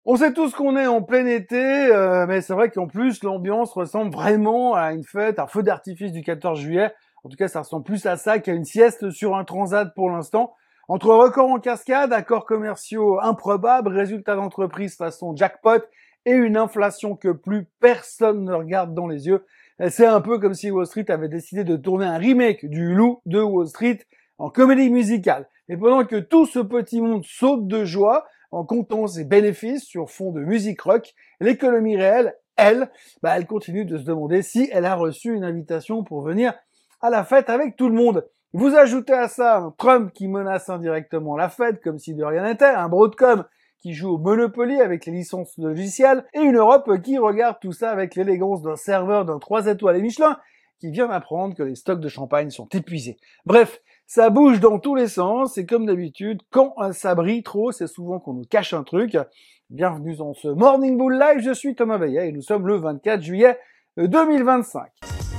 On sait tous qu'on est en plein été, mais c'est vrai qu'en plus, l'ambiance ressemble vraiment à une fête, un feu d'artifice du 14 juillet. En tout cas, ça ressemble plus à ça qu'à une sieste sur un transat pour l'instant. Entre records en cascade, accords commerciaux improbables, résultats d'entreprise façon jackpot et une inflation que plus personne ne regarde dans les yeux, c'est un peu comme si Wall Street avait décidé de tourner un remake du Loup de Wall Street en comédie musicale. Et pendant que tout ce petit monde saute de joie, en comptant ses bénéfices sur fond de musique rock, l'économie réelle, elle continue de se demander si elle a reçu une invitation pour venir à la fête avec tout le monde. Vous ajoutez à ça un Trump qui menace indirectement la fête comme si de rien n'était, un Broadcom qui joue au Monopoly avec les licences logicielles et une Europe qui regarde tout ça avec l'élégance d'un serveur d'un 3 étoiles et Michelin qui vient d'apprendre que les stocks de champagne sont épuisés. Bref, ça bouge dans tous les sens et comme d'habitude, quand ça brille trop, c'est souvent qu'on nous cache un truc. Bienvenue dans ce Morning Bull Live, je suis Thomas Veillet et nous sommes le 24 juillet 2025.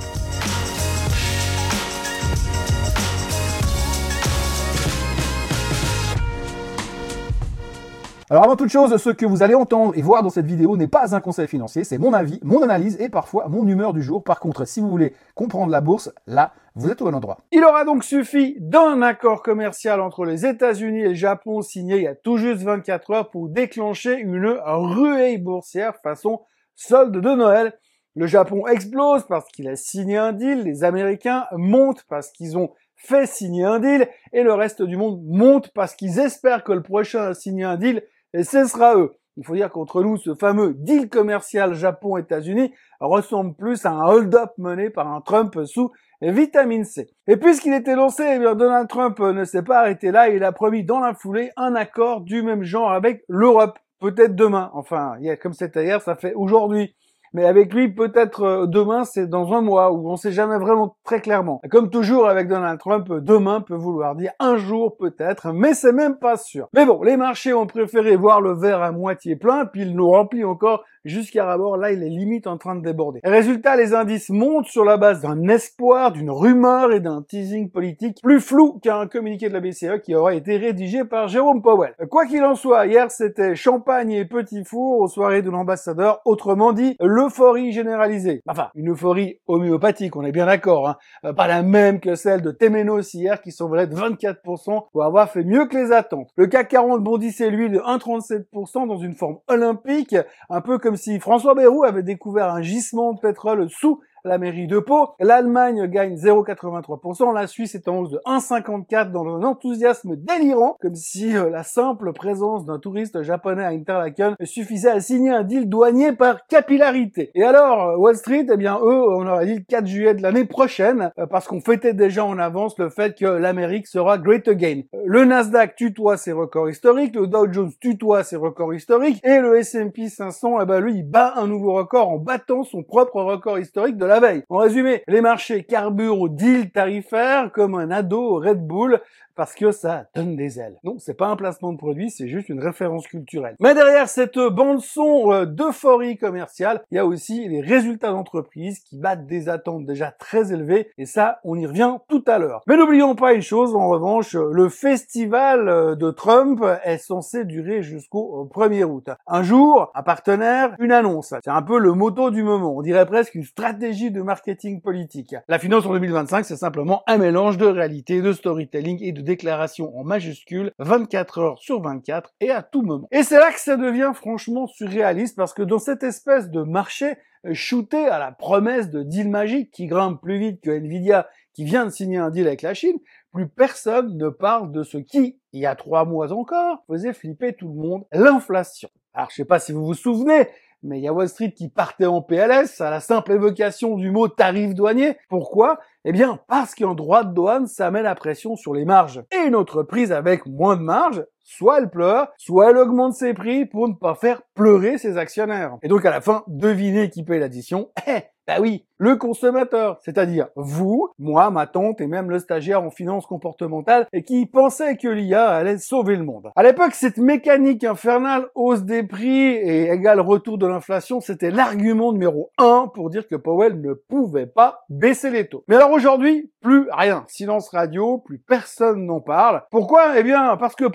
Alors avant toute chose, ce que vous allez entendre et voir dans cette vidéo n'est pas un conseil financier, c'est mon avis, mon analyse et parfois mon humeur du jour. Par contre, si vous voulez comprendre la bourse, là, vous êtes au bon endroit. Il aura donc suffi d'un accord commercial entre les États-Unis et le Japon signé il y a tout juste 24 heures pour déclencher une ruée boursière façon solde de Noël. Le Japon explose parce qu'il a signé un deal, les Américains montent parce qu'ils ont fait signer un deal et le reste du monde monte parce qu'ils espèrent que le prochain a signé un deal et ce sera eux. Il faut dire qu'entre nous, ce fameux deal commercial Japon-États-Unis ressemble plus à un hold-up mené par un Trump sous vitamine C. Et puisqu'il était lancé, Donald Trump ne s'est pas arrêté là, il a promis dans la foulée un accord du même genre avec l'Europe. Peut-être demain. Enfin, comme c'était hier, ça fait aujourd'hui. Mais avec lui, peut-être demain, c'est dans un mois, où on sait jamais vraiment très clairement. Comme toujours avec Donald Trump, demain peut vouloir dire un jour peut-être, mais c'est même pas sûr. Mais bon, les marchés ont préféré voir le verre à moitié plein, puis ils l'ont rempli encore jusqu'à rabord. Là, il est limite en train de déborder. Résultat, les indices montent sur la base d'un espoir, d'une rumeur et d'un teasing politique plus flou qu'un communiqué de la BCE qui aurait été rédigé par Jérôme Powell. Quoi qu'il en soit, hier, c'était champagne et petit four aux soirées de l'ambassadeur, autrement dit, l'euphorie généralisée. Enfin, une euphorie homéopathique, on est bien d'accord, hein. Pas la même que celle de Temenos hier qui s'envolait de 24% pour avoir fait mieux que les attentes. Le CAC 40 bondissait lui de 1,37% dans une forme olympique, un peu comme si François Bayrou avait découvert un gisement de pétrole sous la mairie de Pau. L'Allemagne gagne 0,83%, la Suisse est en hausse de 1,54% dans un enthousiasme délirant, comme si la simple présence d'un touriste japonais à Interlaken suffisait à signer un deal douanier par capillarité. Et alors, Wall Street, eux, on aurait dit le 4 juillet de l'année prochaine, parce qu'on fêtait déjà en avance le fait que l'Amérique sera great again. Le Nasdaq tutoie ses records historiques, le Dow Jones tutoie ses records historiques, et le S&P 500, lui, il bat un nouveau record en battant son propre record historique de la veille. En résumé, les marchés carburent au deal tarifaire comme un ado au Red Bull parce que ça donne des ailes. Non, c'est pas un placement de produit, c'est juste une référence culturelle. Mais derrière cette bande-son d'euphorie commerciale, il y a aussi les résultats d'entreprise qui battent des attentes déjà très élevées et ça, on y revient tout à l'heure. Mais n'oublions pas une chose, en revanche, le festival de Trump est censé durer jusqu'au 1er août. Un jour, un partenaire, une annonce. C'est un peu le motto du moment. On dirait presque une stratégie de marketing politique. La finance en 2025, c'est simplement un mélange de réalité, de storytelling et de déclaration en majuscule 24 heures sur 24 et à tout moment. Et c'est là que ça devient franchement surréaliste parce que dans cette espèce de marché shooté à la promesse de deal magique qui grimpe plus vite que Nvidia qui vient de signer un deal avec la Chine, plus personne ne parle de ce qui, il y a 3 mois encore, faisait flipper tout le monde, l'inflation. Alors je sais pas si vous vous souvenez, mais il y a Wall Street qui partait en PLS à la simple évocation du mot tarif douanier. Pourquoi ? Eh bien, parce qu'en droit de douane, ça met la pression sur les marges. Et une entreprise avec moins de marge, soit elle pleure, soit elle augmente ses prix pour ne pas faire pleurer ses actionnaires. Et donc à la fin, devinez qui paye l'addition ? Bah oui, le consommateur, c'est-à-dire vous, moi, ma tante et même le stagiaire en finance comportementale et qui pensait que l'IA allait sauver le monde. À l'époque, cette mécanique infernale, hausse des prix et égal retour de l'inflation, c'était l'argument numéro 1 pour dire que Powell ne pouvait pas baisser les taux. Mais alors aujourd'hui, plus rien. Silence radio, plus personne n'en parle. Pourquoi ? Eh bien, parce que Powell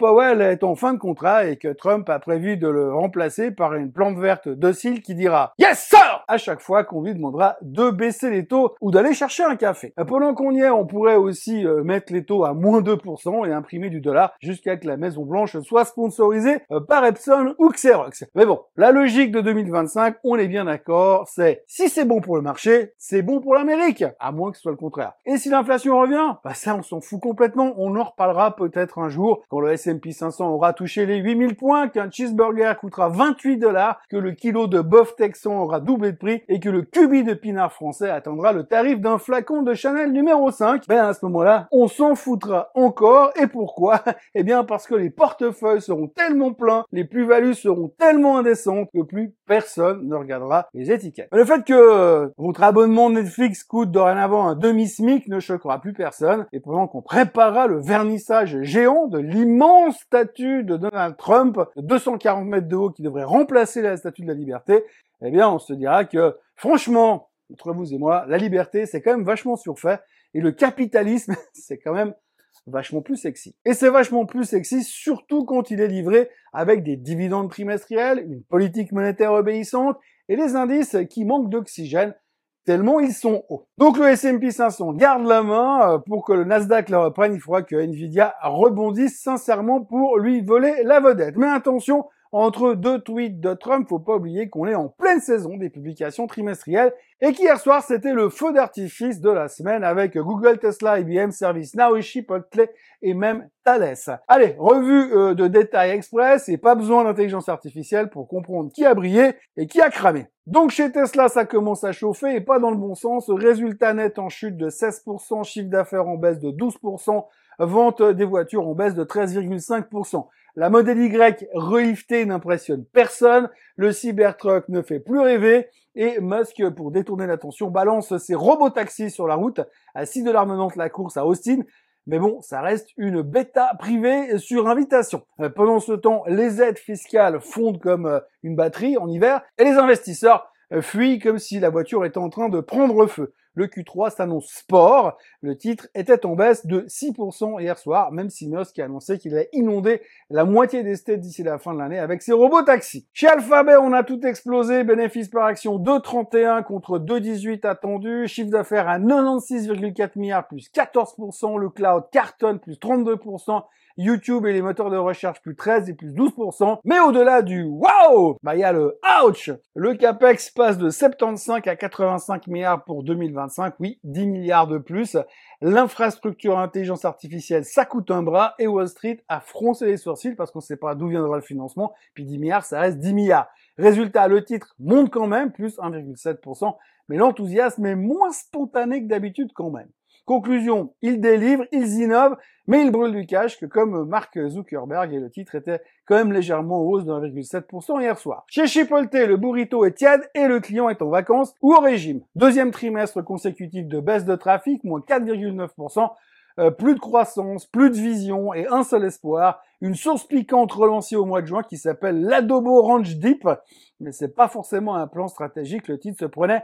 André est en fin de contrat et que Trump a prévu de le remplacer par une plante verte docile qui dira « Yes, sir !» à chaque fois qu'on lui demandera de baisser les taux ou d'aller chercher un café. Pendant qu'on y est, on pourrait aussi mettre les taux à moins 2% et imprimer du dollar jusqu'à que la Maison Blanche soit sponsorisée par Epson ou Xerox. Mais bon, la logique de 2025, on est bien d'accord, c'est si c'est bon pour le marché, c'est bon pour l'Amérique, à moins que ce soit le contraire. Et si l'inflation revient, bah ça on s'en fout complètement, on en reparlera peut-être un jour quand le S&P 500 aura touché les 8000 points, qu'un cheeseburger coûtera 28 $, que le kilo de bœuf texan aura doublé de prix et que le cubi de pinard français atteindra le tarif d'un flacon de Chanel numéro 5. Ben à ce moment-là, on s'en foutra encore. Et pourquoi? Eh bien parce que les portefeuilles seront tellement pleins, les plus-values seront tellement indécentes que plus personne ne regardera les étiquettes. Le fait que votre abonnement Netflix coûte dorénavant un demi-SMIC ne choquera plus personne. Et pendant qu'on préparera le vernissage géant de l'immense statue de Donald Trump de 240 mètres de haut qui devrait remplacer la statue de la liberté, eh bien on se dira que franchement, entre vous et moi, la liberté c'est quand même vachement surfait et le capitalisme c'est quand même vachement plus sexy. Et c'est vachement plus sexy surtout quand il est livré avec des dividendes trimestriels, une politique monétaire obéissante et des indices qui manquent d'oxygène tellement ils sont hauts. Donc le S&P 500 garde la main, pour que le Nasdaq le reprenne, il faudra que Nvidia rebondisse sincèrement pour lui voler la vedette. Mais attention, entre deux tweets de Trump, faut pas oublier qu'on est en pleine saison des publications trimestrielles et qu'hier soir, c'était le feu d'artifice de la semaine avec Google, Tesla, IBM, ServiceNow, Chipotle et même Thales. Allez, revue de détails express et pas besoin d'intelligence artificielle pour comprendre qui a brillé et qui a cramé. Donc chez Tesla, ça commence à chauffer et pas dans le bon sens. Résultat net en chute de 16%, chiffre d'affaires en baisse de 12%, vente des voitures en baisse de 13,5%. La Model Y reliftée n'impressionne personne, le Cybertruck ne fait plus rêver, et Musk, pour détourner l'attention, balance ses robotaxis sur la route à $6.90 la course à Austin. Mais bon, ça reste une bêta privée sur invitation. Pendant ce temps, les aides fiscales fondent comme une batterie en hiver, et les investisseurs fuient comme si la voiture était en train de prendre feu. Le Q3 s'annonce sport. Le titre était en baisse de 6% hier soir, même si Musk a annoncé qu'il allait inonder la moitié des states d'ici la fin de l'année avec ses robots taxis. Chez Alphabet, on a tout explosé. Bénéfice par action 2,31 contre 2,18 attendu. Chiffre d'affaires à 96,4 milliards plus 14%. Le cloud cartonne plus 32%. YouTube et les moteurs de recherche plus 13 et plus 12%. Mais au-delà du wow, bah il y a le ouch. Le capex passe de 75 à 85 milliards pour 2025. Oui, 10 milliards de plus. L'infrastructure intelligence artificielle, ça coûte un bras et Wall Street a froncé les sourcils parce qu'on ne sait pas d'où viendra le financement. Puis 10 milliards, ça reste 10 milliards. Résultat, le titre monte quand même, plus 1,7%. Mais l'enthousiasme est moins spontané que d'habitude quand même. Conclusion, ils délivrent, ils innovent, mais ils brûlent du cash que comme Mark Zuckerberg, et le titre était quand même légèrement en hausse de 1,7% hier soir. Chez Chipotle, le burrito est tiède et le client est en vacances ou au régime. Deuxième trimestre consécutif de baisse de trafic, moins 4,9%. Plus de croissance, plus de vision et un seul espoir, une sauce piquante relancée au mois de juin qui s'appelle l'Adobo Ranch Dip, mais c'est pas forcément un plan stratégique, le titre se prenait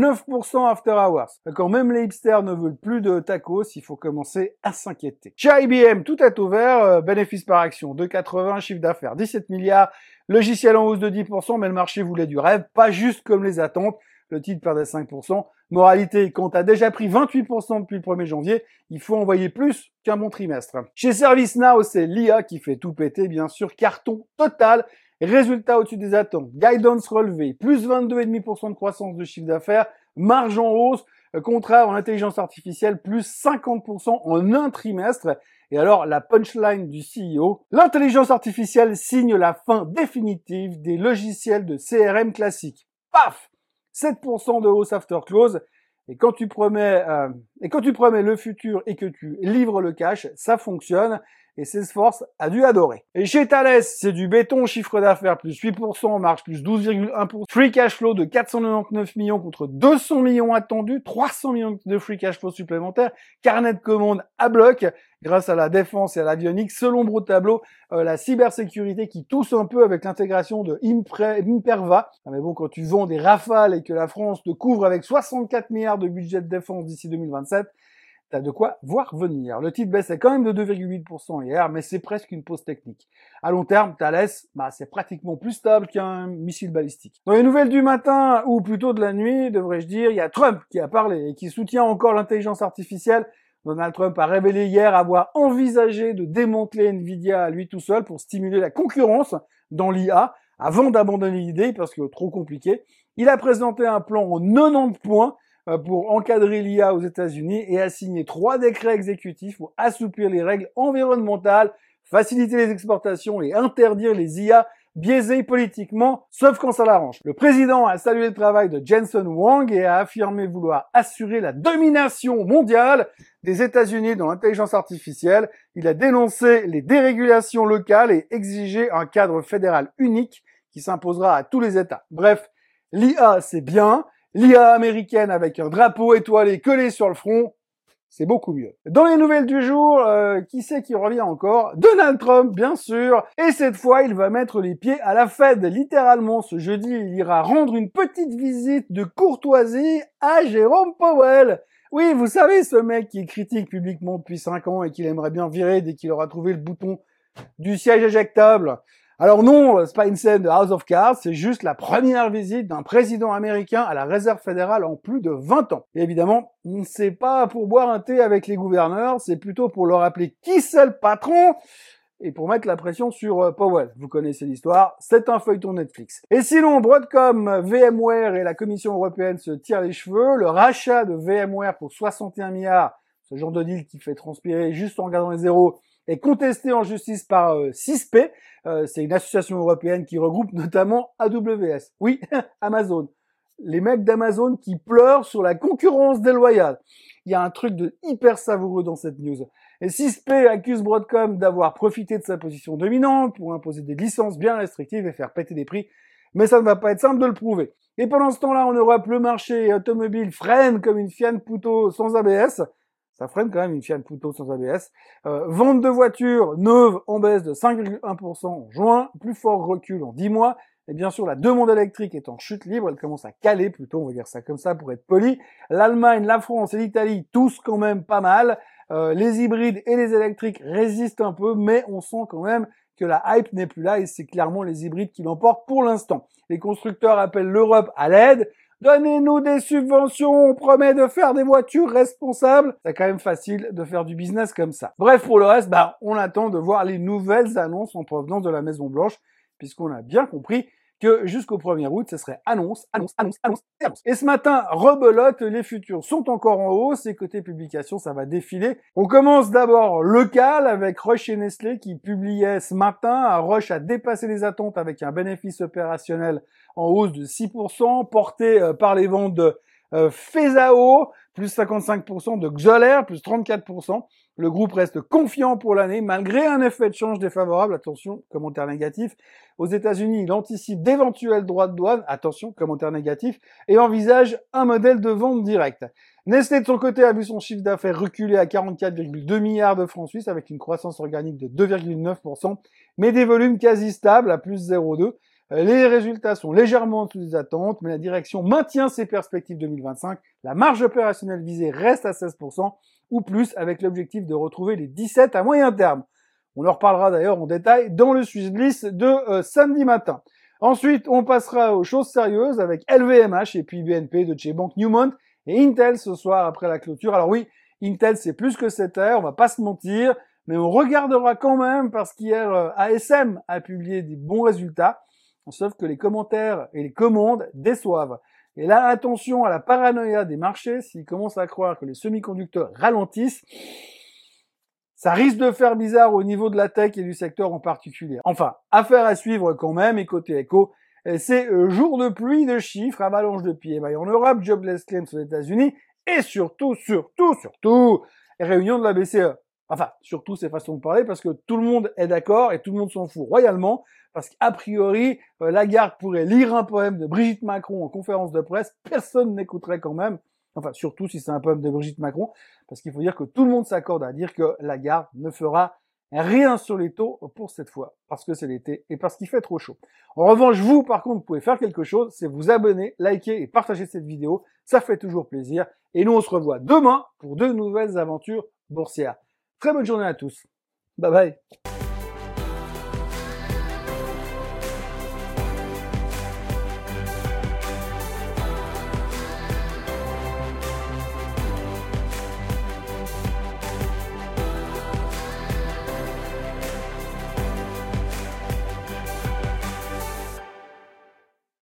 9% after hours. Quand même les hipsters ne veulent plus de tacos, il faut commencer à s'inquiéter. Chez IBM, tout est ouvert, bénéfice par action 2,80, chiffre d'affaires 17 milliards, logiciel en hausse de 10%, mais le marché voulait du rêve, pas juste comme les attentes. Le titre perdait 5%. Moralité, quand t'as déjà pris 28% depuis le 1er janvier, il faut envoyer plus qu'un bon trimestre. Chez ServiceNow, c'est l'IA qui fait tout péter, bien sûr. Carton total. Résultat au-dessus des attentes. Guidance relevé. Plus 22,5% de croissance de chiffre d'affaires. Marge en hausse. Contraire en intelligence artificielle, plus 50% en un trimestre. Et alors, la punchline du CEO, l'intelligence artificielle signe la fin définitive des logiciels de CRM classiques. Paf! 7% de hausse after close, et quand tu promets le futur et que tu livres le cash, ça fonctionne, et Salesforce a dû adorer. Et chez Thales, c'est du béton, chiffre d'affaires plus 8%, marge plus 12,1%, free cash flow de 499 millions contre 200 millions attendus, 300 millions de free cash flow supplémentaires, carnet de commandes à bloc, grâce à la défense et à l'avionique, selon l'ombre au tableau, la cybersécurité qui tousse un peu avec l'intégration de Imperva. Ah, mais bon, quand tu vends des rafales et que la France te couvre avec 64 milliards de budget de défense d'ici 2027, t'as de quoi voir venir. Le titre baissait quand même de 2,8% hier, mais c'est presque une pause technique. À long terme, Thales, c'est pratiquement plus stable qu'un missile balistique. Dans les nouvelles du matin, ou plutôt de la nuit, devrais-je dire, il y a Trump qui a parlé et qui soutient encore l'intelligence artificielle. Donald Trump a révélé hier avoir envisagé de démanteler Nvidia à lui tout seul pour stimuler la concurrence dans l'IA avant d'abandonner l'idée parce que trop compliqué. Il a présenté un plan en 90 points pour encadrer l'IA aux États-Unis et a signé 3 décrets exécutifs pour assouplir les règles environnementales, faciliter les exportations et interdire les IA biaisés politiquement, sauf quand ça l'arrange. Le président a salué le travail de Jensen Huang et a affirmé vouloir assurer la domination mondiale des États-Unis dans l'intelligence artificielle. Il a dénoncé les dérégulations locales et exigé un cadre fédéral unique qui s'imposera à tous les États. Bref, l'IA c'est bien, l'IA américaine avec un drapeau étoilé collé sur le front, c'est beaucoup mieux. Dans les nouvelles du jour, qui c'est qui revient encore? Donald Trump, bien sûr. Et cette fois, il va mettre les pieds à la Fed. Littéralement, ce jeudi, il ira rendre une petite visite de courtoisie à Jérôme Powell. Oui, vous savez, ce mec qui critique publiquement depuis 5 ans et qu'il aimerait bien virer dès qu'il aura trouvé le bouton du siège éjectable. Alors non, c'est pas une scène de House of Cards, c'est juste la première visite d'un président américain à la Réserve fédérale en plus de 20 ans. Et évidemment, c'est pas pour boire un thé avec les gouverneurs, c'est plutôt pour leur rappeler qui c'est le patron et pour mettre la pression sur Powell. Vous connaissez l'histoire, c'est un feuilleton Netflix. Et sinon, Broadcom, VMware et la Commission européenne se tirent les cheveux. Le rachat de VMware pour 61 milliards, ce genre de deal qui fait transpirer juste en regardant les zéros, est contesté en justice par CISP. C'est une association européenne qui regroupe notamment AWS. Oui, Amazon. Les mecs d'Amazon qui pleurent sur la concurrence déloyale. Il y a un truc de hyper savoureux dans cette news. Et CISP accuse Broadcom d'avoir profité de sa position dominante pour imposer des licences bien restrictives et faire péter des prix. Mais ça ne va pas être simple de le prouver. Et pendant ce temps-là, en Europe, le marché automobile freine comme une Fiat Punto sans ABS. Ça freine quand même une Fiat Punto sans ABS. Vente de voitures neuves en baisse de 5,1% en juin, plus fort recul en 10 mois. Et bien sûr, la demande électrique est en chute libre, elle commence à caler plutôt, on va dire ça comme ça pour être poli. L'Allemagne, la France et l'Italie, tous quand même pas mal. Les hybrides et les électriques résistent un peu, mais on sent quand même que la hype n'est plus là et c'est clairement les hybrides qui l'emportent pour l'instant. Les constructeurs appellent l'Europe à l'aide. Donnez-nous des subventions, on promet de faire des voitures responsables. C'est quand même facile de faire du business comme ça. Bref, pour le reste, on attend de voir les nouvelles annonces en provenance de la Maison Blanche, puisqu'on a bien compris que jusqu'au 1er août, ce serait annonce. Et ce matin, rebelote, les futurs sont encore en hausse et côté publication, ça va défiler. On commence d'abord local avec Roche et Nestlé qui publiaient ce matin. Roche a dépassé les attentes avec un bénéfice opérationnel en hausse de 6%, porté par les ventes de Fesao, plus 55%, de Xoller, plus 34%. Le groupe reste confiant pour l'année, malgré un effet de change défavorable. Attention, commentaire négatif. Aux États-Unis, il anticipe d'éventuels droits de douane. Attention, commentaire négatif. Et envisage un modèle de vente directe. Nestlé, de son côté, a vu son chiffre d'affaires reculer à 44,2 milliards de francs suisses avec une croissance organique de 2,9%, mais des volumes quasi stables à plus 0,2%. Les résultats sont légèrement en dessous des attentes, mais la direction maintient ses perspectives 2025. La marge opérationnelle visée reste à 16% ou plus, avec l'objectif de retrouver les 17 à moyen terme. On en reparlera d'ailleurs en détail dans le Swiss Bliss de samedi matin. Ensuite, on passera aux choses sérieuses avec LVMH et puis BNP, Deutsche Bank, Newmont et Intel ce soir après la clôture. Alors oui, Intel c'est plus que 7 heures, on va pas se mentir, mais on regardera quand même parce qu'hier ASM a publié des bons résultats. Sauf que les commentaires et les commandes déçoivent. Et là, attention à la paranoïa des marchés, s'ils commencent à croire que les semi-conducteurs ralentissent, ça risque de faire bizarre au niveau de la tech et du secteur en particulier. Enfin, affaire à suivre quand même, et côté éco, c'est jour de pluie de chiffres, avalanche de PMI en Europe, jobless claims aux États-Unis, et surtout, réunion de la BCE. Enfin, surtout, c'est façon de parler parce que tout le monde est d'accord et tout le monde s'en fout royalement parce qu'a priori, Lagarde pourrait lire un poème de Brigitte Macron en conférence de presse, personne n'écouterait quand même. Enfin, surtout si c'est un poème de Brigitte Macron, parce qu'il faut dire que tout le monde s'accorde à dire que Lagarde ne fera Rien sur les taux pour cette fois, parce que c'est l'été et parce qu'il fait trop chaud. En revanche, vous, par contre, vous pouvez faire quelque chose, c'est vous abonner, liker et partager cette vidéo. Ça fait toujours plaisir. Et nous, on se revoit demain pour de nouvelles aventures boursières. Très bonne journée à tous. Bye bye.